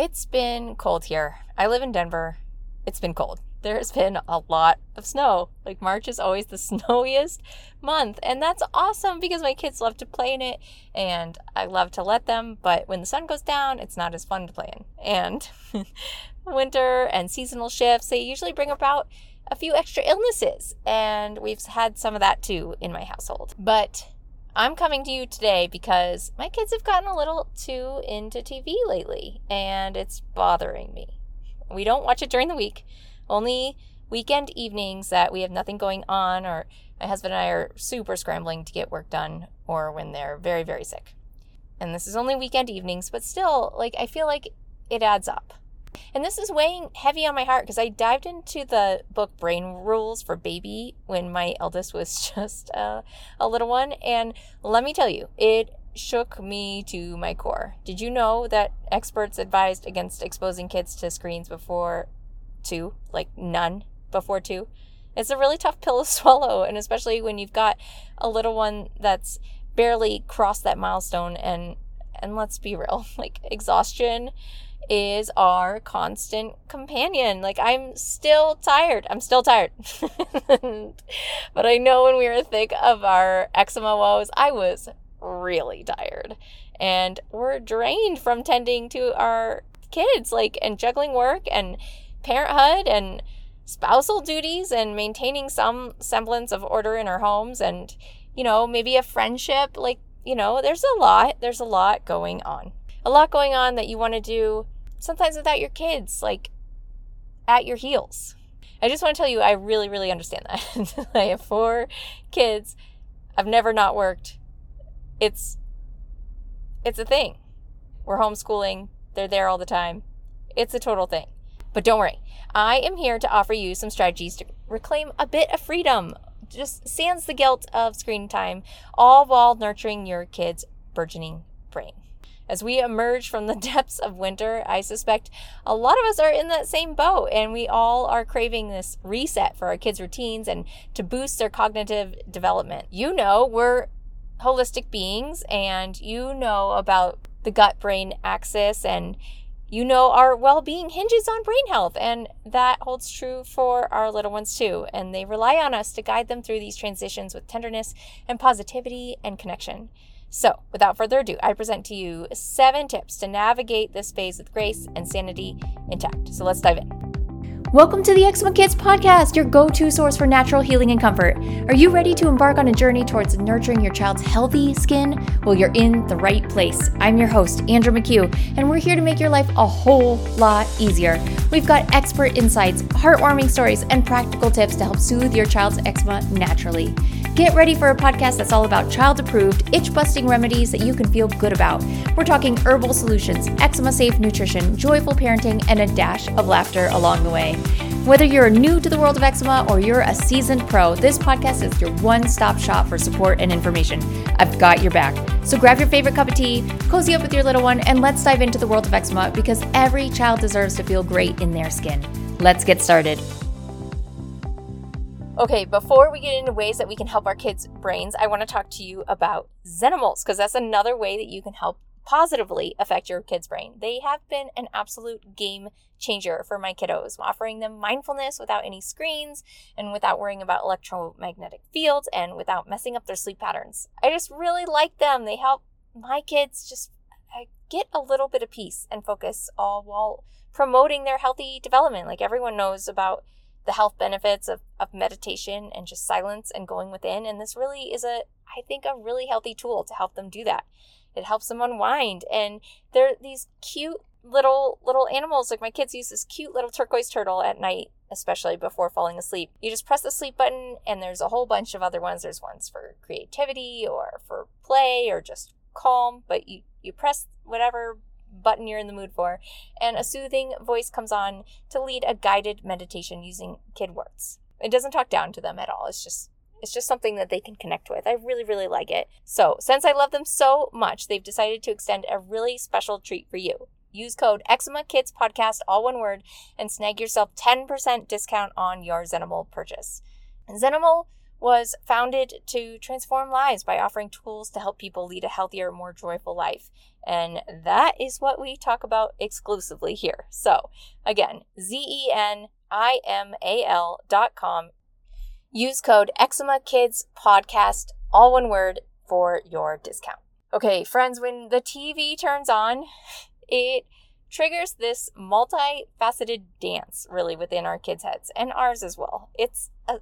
It's been cold here. I live in Denver. It's been cold. There's been a lot of snow. Like March is always the snowiest month. And that's awesome because my kids love to play in it and I love to let them. But when the sun goes down, it's not as fun to play in. And winter and seasonal shifts, they usually bring about a few extra illnesses. And we've had some of that too in my household. But I'm coming to you today because my kids have gotten a little too into TV lately and it's bothering me. We don't watch it during the week. Only weekend evenings that we have nothing going on or my husband and I are super scrambling to get work done or when they're very, very sick. And this is only weekend evenings, but still, I feel like it adds up. And this is weighing heavy on my heart because I dived into the book Brain Rules for Baby when my eldest was just a little one. And let me tell you, it shook me to my core. Did you know that experts advised against exposing kids to screens before 2? None before 2? It's a really tough pill to swallow, and especially when you've got a little one that's barely crossed that milestone. And let's be real, exhaustion is our constant companion. I'm still tired. But I know when we were thick of our eczema woes, I was really tired. And we're drained from tending to our kids, and juggling work and parenthood and spousal duties and maintaining some semblance of order in our homes and, maybe a friendship. There's a lot going on. A lot going on that you want to do sometimes without your kids, at your heels. I just want to tell you, I really, really understand that. I have 4 kids. I've never not worked. It's a thing. We're homeschooling. They're there all the time. It's a total thing. But don't worry. I am here to offer you some strategies to reclaim a bit of freedom. Just sans the guilt of screen time, all while nurturing your kids' burgeoning brain. As we emerge from the depths of winter, I suspect a lot of us are in that same boat, and we all are craving this reset for our kids' routines and to boost their cognitive development. We're holistic beings, and about the gut-brain axis, and our well-being hinges on brain health, and that holds true for our little ones too, and they rely on us to guide them through these transitions with tenderness and positivity and connection. So, without further ado, I present to you 7 tips to navigate this phase with grace and sanity intact. So let's dive in. Welcome to the Eczema Kids Podcast, your go-to source for natural healing and comfort. Are you ready to embark on a journey towards nurturing your child's healthy skin? Well, you're in the right place. I'm your host, Andrew McHugh, and we're here to make your life a whole lot easier. We've got expert insights, heartwarming stories, and practical tips to help soothe your child's eczema naturally. Get ready for a podcast that's all about child-approved, itch-busting remedies that you can feel good about. We're talking herbal solutions, eczema-safe nutrition, joyful parenting, and a dash of laughter along the way. Whether you're new to the world of eczema or you're a seasoned pro, this podcast is your one-stop shop for support and information. I've got your back. So grab your favorite cup of tea, cozy up with your little one, and let's dive into the world of eczema because every child deserves to feel great in their skin. Let's get started. Okay, before we get into ways that we can help our kids' brains, I want to talk to you about Zenimals, because that's another way that you can help positively affect your kid's brain. They have been an absolute game changer for my kiddos, offering them mindfulness without any screens and without worrying about electromagnetic fields and without messing up their sleep patterns. I just really like them. They help my kids just get a little bit of peace and focus, all while promoting their healthy development. Everyone knows about the health benefits of meditation and just silence and going within. And this really is I think a really healthy tool to help them do that. It helps them unwind. And they're these cute little animals. My kids use this cute little turquoise turtle at night, especially before falling asleep. You just press the sleep button and there's a whole bunch of other ones. There's ones for creativity or for play or just calm, but you press whatever button you're in the mood for, and a soothing voice comes on to lead a guided meditation using kid words. It doesn't talk down to them at all. It's just something that they can connect with. I really, really like it. So since I love them so much, they've decided to extend a really special treat for you. Use code Eczema Kids Podcast, all one word, and snag yourself 10% discount on your Zenimal purchase. Zenimal was founded to transform lives by offering tools to help people lead a healthier, more joyful life. And that is what we talk about exclusively here. So again, ZENIMAL.com. Use code Eczema Kids Podcast, all one word, for your discount. Okay, friends, when the TV turns on, it triggers this multifaceted dance really within our kids' heads and ours as well. It's a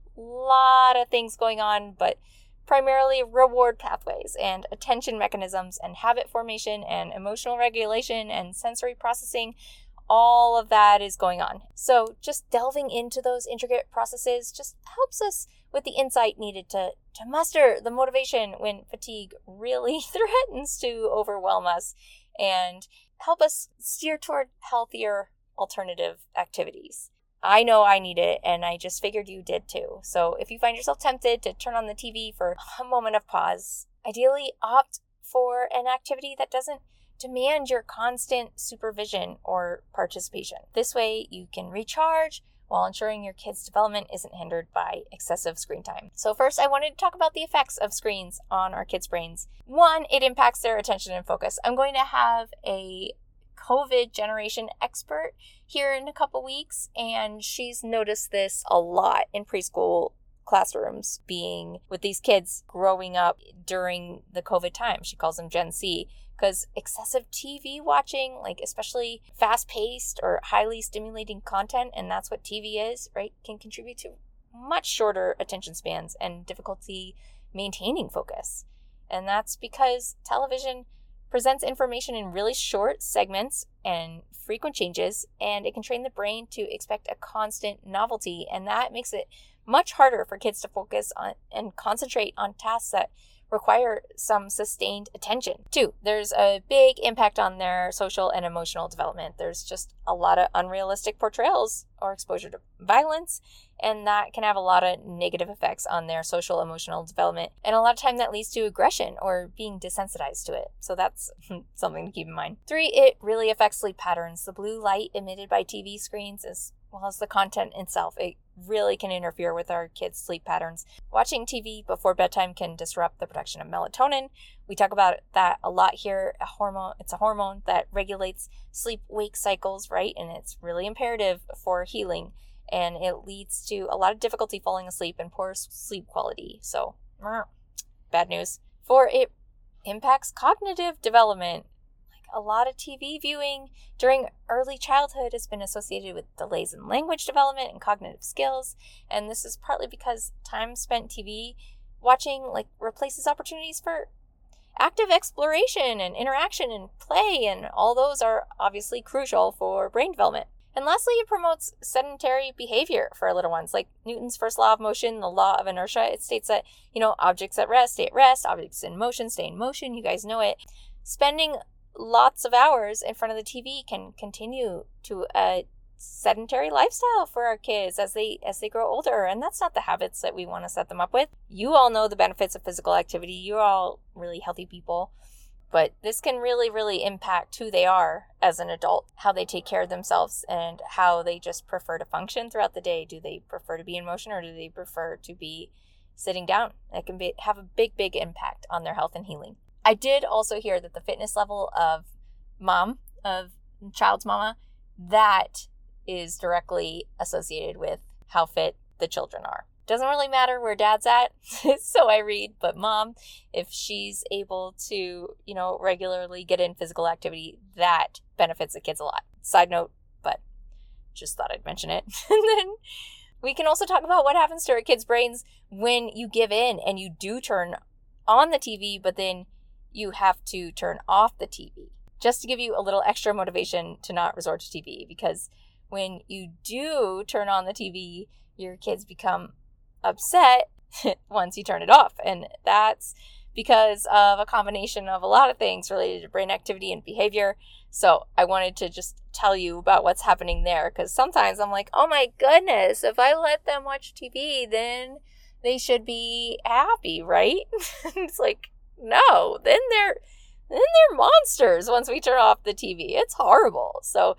lot of things going on, but primarily reward pathways and attention mechanisms and habit formation and emotional regulation and sensory processing. All of that is going on. So just delving into those intricate processes just helps us with the insight needed to muster the motivation when fatigue really threatens to overwhelm us and help us steer toward healthier alternative activities. I know I need it, and I just figured you did too. So if you find yourself tempted to turn on the TV for a moment of pause, ideally opt for an activity that doesn't demand your constant supervision or participation. This way you can recharge while ensuring your kid's development isn't hindered by excessive screen time. So first, I wanted to talk about the effects of screens on our kids' brains. One, it impacts their attention and focus. I'm going to have a COVID generation expert here in a couple weeks, and she's noticed this a lot in preschool classrooms, being with these kids growing up during the COVID time. She calls them Gen C, because excessive TV watching, like especially fast-paced or highly stimulating content, and that's what TV is, right, can contribute to much shorter attention spans and difficulty maintaining focus. And that's because television presents information in really short segments and frequent changes, and it can train the brain to expect a constant novelty, and that makes it much harder for kids to focus on and concentrate on tasks that require some sustained attention. Two, there's a big impact on their social and emotional development. There's just a lot of unrealistic portrayals or exposure to violence, and that can have a lot of negative effects on their social emotional development. And a lot of time that leads to aggression or being desensitized to it. So that's something to keep in mind. Three, it really affects sleep patterns. The blue light emitted by TV screens, as well as the content itself, it really can interfere with our kids' sleep patterns. Watching TV before bedtime can disrupt the production of melatonin. We talk about that a lot here. It's a hormone that regulates sleep-wake cycles, right? And it's really imperative for healing. And it leads to a lot of difficulty falling asleep and poor sleep quality. So, bad news. 4, it impacts cognitive development. A lot of TV viewing during early childhood has been associated with delays in language development and cognitive skills. And this is partly because time spent TV watching replaces opportunities for active exploration and interaction and play. And all those are obviously crucial for brain development. And lastly, it promotes sedentary behavior for little ones. Like Newton's first law of motion, the law of inertia, it states that, objects at rest stay at rest, objects in motion stay in motion. You guys know it. Spending lots of hours in front of the TV can continue to a sedentary lifestyle for our kids as they grow older, and that's not the habits that we want to set them up with. You all know the benefits of physical activity. You're all really healthy people, but this can really, really impact who they are as an adult, how they take care of themselves, and how they just prefer to function throughout the day. Do they prefer to be in motion, or do they prefer to be sitting down? That can have a big, big impact on their health and healing. I did also hear that the fitness level of child's mama, that is directly associated with how fit the children are. Doesn't really matter where dad's at, so I read, but mom, if she's able to, regularly get in physical activity, that benefits the kids a lot. Side note, but just thought I'd mention it. And then we can also talk about what happens to our kids' brains when you give in and you do turn on the TV, but then you have to turn off the TV, just to give you a little extra motivation to not resort to TV. Because when you do turn on the TV, your kids become upset once you turn it off. And that's because of a combination of a lot of things related to brain activity and behavior. So I wanted to just tell you about what's happening there, because sometimes I'm like, oh my goodness, if I let them watch TV, then they should be happy, right? It's like, no, then they're monsters once we turn off the TV. It's horrible. So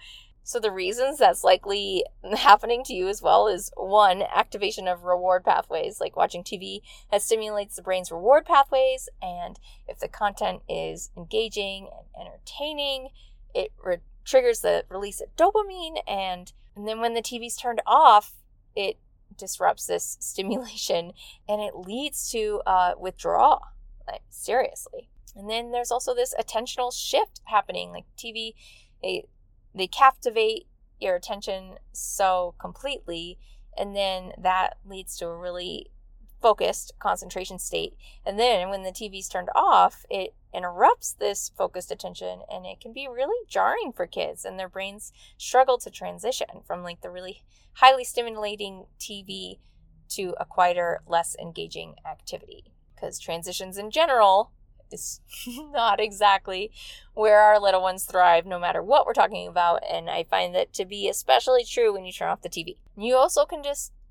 So the reasons that's likely happening to you as well is, one, activation of reward pathways. Like watching TV that stimulates the brain's reward pathways, and if the content is engaging and entertaining, it triggers the release of dopamine, and then when the TV's turned off, it disrupts this stimulation, and it leads to withdrawal, like seriously. And then there's also this attentional shift happening, like TV, they captivate your attention so completely, and then that leads to a really focused concentration state. And then when the TV's turned off, it interrupts this focused attention, and it can be really jarring for kids, and their brains struggle to transition from like the really highly stimulating TV to a quieter, less engaging activity. Because transitions in general is not exactly where our little ones thrive, no matter what we're talking about. And I find that to be especially true when you turn off the TV. You also can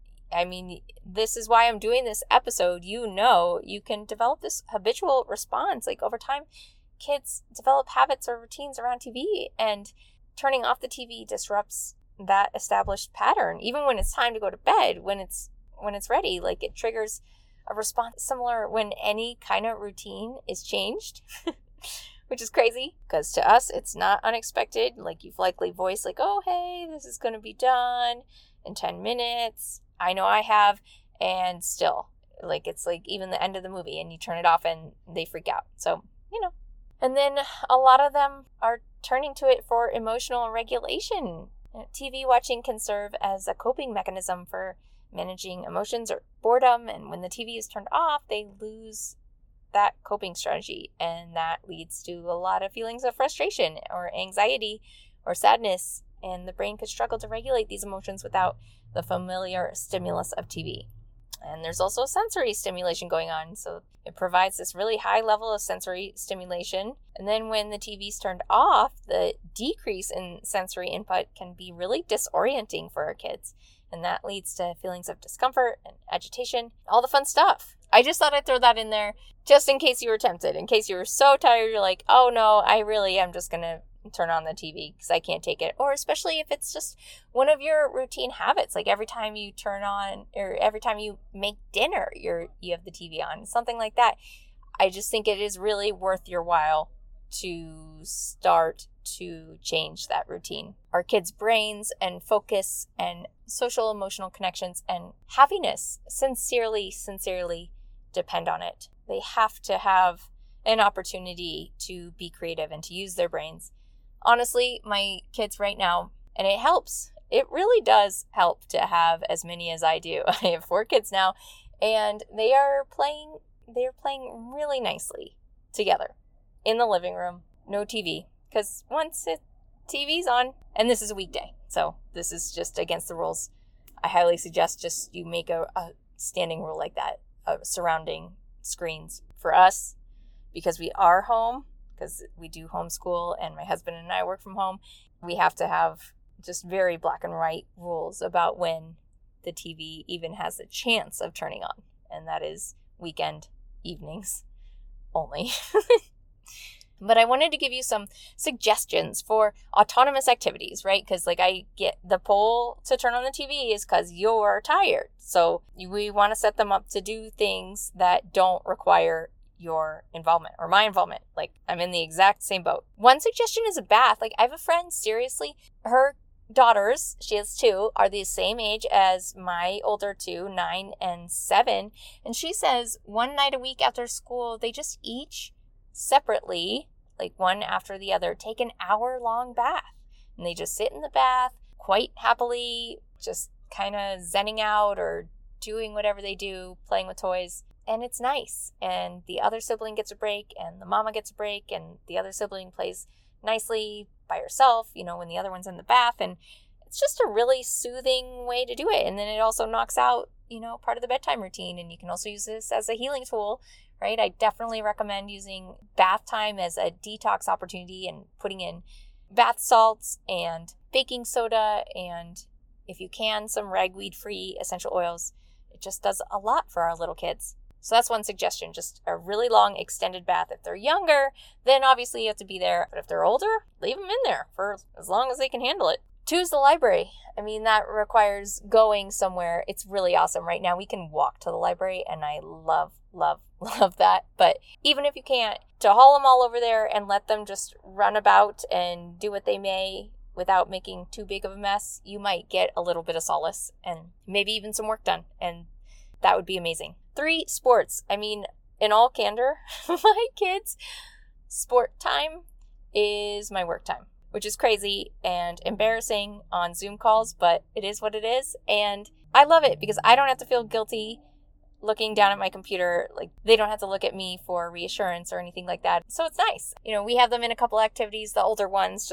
this is why I'm doing this episode. You can develop this habitual response. Like over time, kids develop habits or routines around TV, and turning off the TV disrupts that established pattern. Even when it's time to go to bed, when it's ready, like it triggers a response similar when any kind of routine is changed, which is crazy because to us, it's not unexpected. Like you've likely voiced like, oh, hey, this is going to be done in 10 minutes. I know I have. And still, like, it's like even the end of the movie and you turn it off and they freak out. So, and then a lot of them are turning to it for emotional regulation. TV watching can serve as a coping mechanism for managing emotions or boredom, and when the TV is turned off, they lose that coping strategy, and that leads to a lot of feelings of frustration or anxiety or sadness, and the brain could struggle to regulate these emotions without the familiar stimulus of TV. And there's also sensory stimulation going on, so it provides this really high level of sensory stimulation, and then when the TV's turned off, the decrease in sensory input can be really disorienting for our kids. And that leads to feelings of discomfort and agitation, all the fun stuff. I just thought I'd throw that in there just in case you were tempted, in case you were so tired, you're like, oh no, I really am just going to turn on the TV because I can't take it. Or especially if it's just one of your routine habits, like every time you turn on or every time you make dinner, you have the TV on, something like that. I just think it is really worth your while to start to change that routine. Our kids' brains and focus and social emotional connections and happiness sincerely depend on it. They have to have an opportunity to be creative and to use their brains. Honestly, my kids right now, and it helps. It really does help to have as many as I do. I have 4 kids now, and they're playing really nicely together in the living room. No TV, because once TV's on, and this is a weekday, so this is just against the rules. I highly suggest just you make a standing rule like that, surrounding screens. For us, because we are home, because we do homeschool and my husband and I work from home, we have to have just very black and white rules about when the TV even has a chance of turning on. And that is weekend evenings only. But I wanted to give you some suggestions for autonomous activities, right? Because I get the pull to turn on the TV is because you're tired. So we want to set them up to do things that don't require your involvement or my involvement. I'm in the exact same boat. One suggestion is a bath. I have a friend, seriously, her daughters, she has 2, are the same age as my older 2, 9 and 7. And she says one night a week after school, they just each separately, one after the other, take an hour-long bath. And they just sit in the bath quite happily, just kind of zenning out or doing whatever they do, playing with toys. And it's nice. And the other sibling gets a break, and the mama gets a break, and the other sibling plays nicely by herself, when the other one's in the bath. And it's just a really soothing way to do it. And then it also knocks out, part of the bedtime routine. And you can also use this as a healing tool, right? I definitely recommend using bath time as a detox opportunity and putting in bath salts and baking soda and, if you can, some ragweed-free essential oils. It just does a lot for our little kids. So that's one suggestion, just a really long extended bath. If they're younger, then obviously you have to be there. But if they're older, leave them in there for as long as they can handle it. 2 is the library. I mean, that requires going somewhere. It's really awesome. Right now we can walk to the library, and I love, love, love that. But even if you can't, to haul them all over there and let them just run about and do what they may without making too big of a mess, you might get a little bit of solace and maybe even some work done. And that would be amazing. 3, sports. I mean, in all candor, my kids' sport time is my work time, which is crazy and embarrassing on Zoom calls, but it is what it is. And I love it because I don't have to feel guilty looking down at my computer. Like, they don't have to look at me for reassurance or anything like that. So it's nice. You know, we have them in a couple activities, the older ones,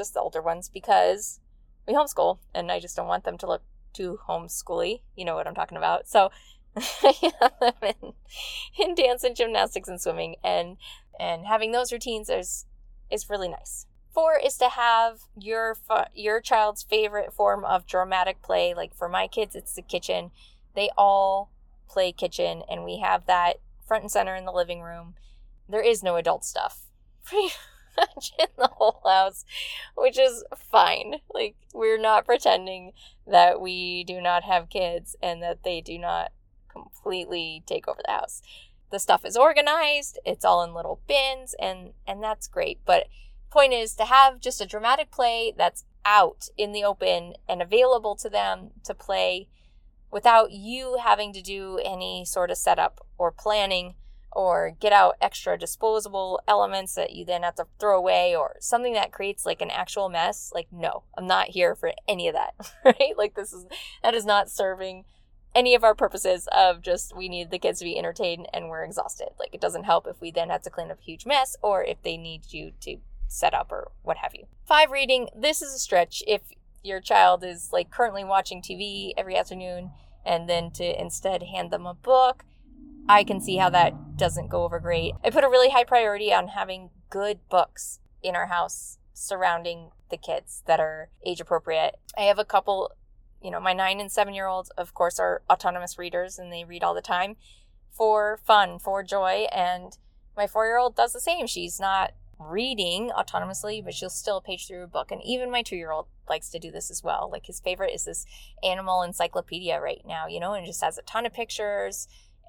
because we homeschool, and I just don't want them to look too homeschooly. You know what I'm talking about. So I have them in dance and gymnastics and swimming, and having those routines is really nice. 4 is to have your child's favorite form of dramatic play. Like for my kids, it's the kitchen. They all play kitchen, and we have that front and center in the living room. There is no adult stuff pretty much in the whole house, which is fine. Like, we're not pretending that we do not have kids and that they do not completely take over the house. The stuff is organized. It's all in little bins, and that's great. But point is to have just a dramatic play that's out in the open and available to them to play without you having to do any sort of setup or planning or get out extra disposable elements that you then have to throw away or something that creates like an actual mess. Like, no, I'm not here for any of that, right? Like, that is not serving any of our purposes of just, we need the kids to be entertained and we're exhausted. Like, it doesn't help if we then have to clean up a huge mess or if they need you to set up or what have you. 5, reading. This is a stretch if your child is like currently watching TV every afternoon and then to instead hand them a book. I can see how that doesn't go over great. I put a really high priority on having good books in our house surrounding the kids that are age appropriate. I have a couple, my 9 and 7-year-olds, of course, are autonomous readers and they read all the time for fun, for joy. And my 4-year-old does the same. She's not reading autonomously, but she'll still page through a book. And even my 2-year-old likes to do this as well. Like, his favorite is this animal encyclopedia right now, and it just has a ton of pictures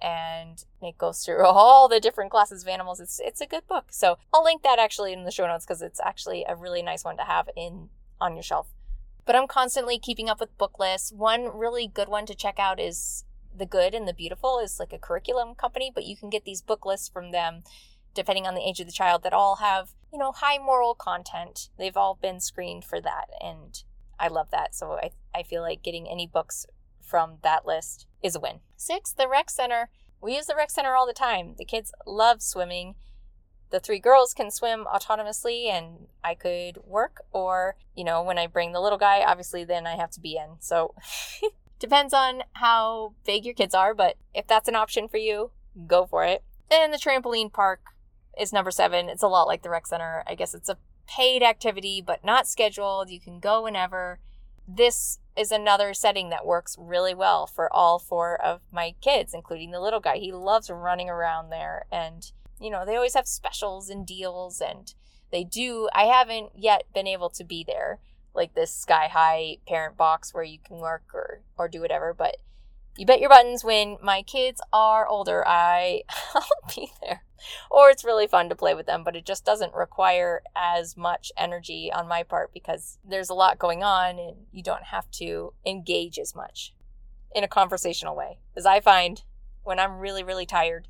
and it goes through all the different classes of animals. It's a good book. So I'll link that actually in the show notes because it's actually a really nice one to have on your shelf. But I'm constantly keeping up with book lists. One really good one to check out is The Good and the Beautiful, is like a curriculum company, but you can get these book lists from them depending on the age of the child that all have, high moral content. They've all been screened for that, and I love that. So I feel like getting any books from that list is a win. 6, the rec center. We use the rec center all the time. The kids love swimming. The 3 girls can swim autonomously, and I could work, or, when I bring the little guy, obviously then I have to be in. So depends on how big your kids are, but if that's an option for you, go for it. And the trampoline park is number 7. It's a lot like the rec center. I guess it's a paid activity, but not scheduled. You can go whenever. This is another setting that works really well for all 4 of my kids, including the little guy. He loves running around there, and they always have specials and deals, and I haven't yet been able to be there, like this sky high parent box where you can work or do whatever, but you bet your buttons when my kids are older, I'll be there. Or it's really fun to play with them, but it just doesn't require as much energy on my part because there's a lot going on and you don't have to engage as much in a conversational way. As I find when I'm really, really tired,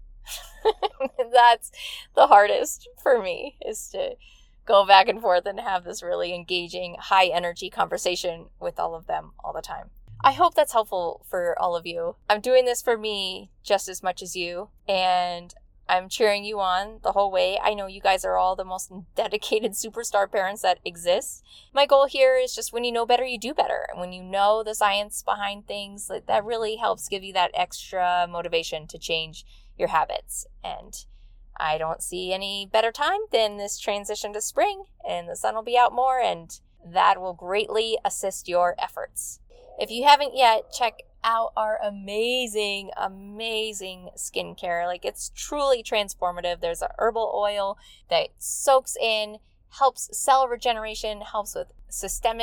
that's the hardest for me, is to go back and forth and have this really engaging, high energy conversation with all of them all the time. I hope that's helpful for all of you. I'm doing this for me just as much as you, and I'm cheering you on the whole way. I know you guys are all the most dedicated superstar parents that exist. My goal here is just, when you know better, you do better. And when you know the science behind things, that really helps give you that extra motivation to change your habits. And I don't see any better time than this transition to spring, and the sun will be out more, and that will greatly assist your efforts. If you haven't yet, check out our amazing, amazing skincare. Like, it's truly transformative. There's a herbal oil that soaks in, helps cell regeneration, helps with systemic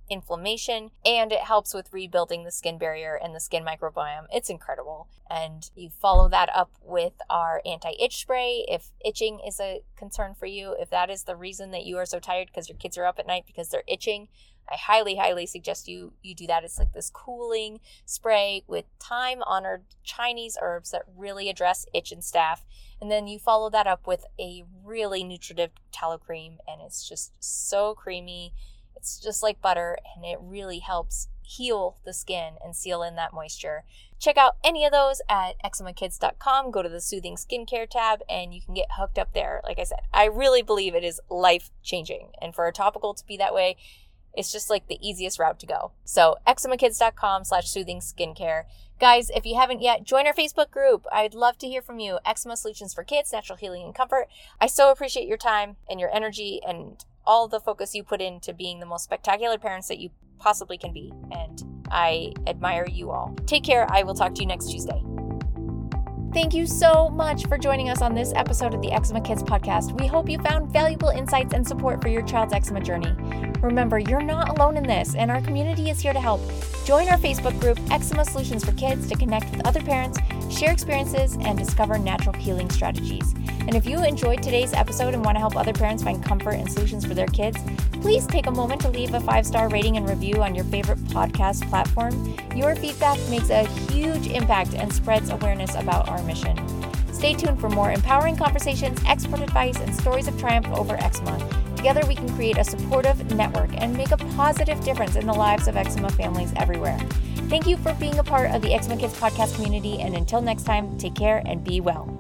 inflammation, and it helps with rebuilding the skin barrier and the skin microbiome. It's incredible. And you follow that up with our anti-itch spray if itching is a concern for you. If that is the reason that you are so tired because your kids are up at night because they're itching, I highly, highly suggest you do that. It's like this cooling spray with time-honored Chinese herbs that really address itch and staph. And then you follow that up with a really nutritive tallow cream, and it's just so creamy. It's just like butter, and it really helps heal the skin and seal in that moisture. Check out any of those at eczemakids.com. Go to the Soothing Skincare tab, and you can get hooked up there. Like I said, I really believe it is life-changing. And for a topical to be that way, it's just like the easiest route to go. So eczemakids.com/soothing skincare. Guys, if you haven't yet, join our Facebook group. I'd love to hear from you. Eczema Solutions for Kids, Natural Healing and Comfort. I so appreciate your time and your energy and all the focus you put into being the most spectacular parents that you possibly can be. And I admire you all. Take care. I will talk to you next Tuesday. Thank you so much for joining us on this episode of the Eczema Kids podcast. We hope you found valuable insights and support for your child's eczema journey. Remember, you're not alone in this, and our community is here to help. Join our Facebook group, Eczema Solutions for Kids, to connect with other parents, share experiences, and discover natural healing strategies. And if you enjoyed today's episode and want to help other parents find comfort and solutions for their kids, please take a moment to leave a 5-star rating and review on your favorite podcast platform. Your feedback makes a huge impact and spreads awareness about our mission. Stay tuned for more empowering conversations, expert advice, and stories of triumph over eczema. Together we can create a supportive network and make a positive difference in the lives of eczema families everywhere. Thank you for being a part of the Eczema Kids podcast community, and until next time, take care and be well.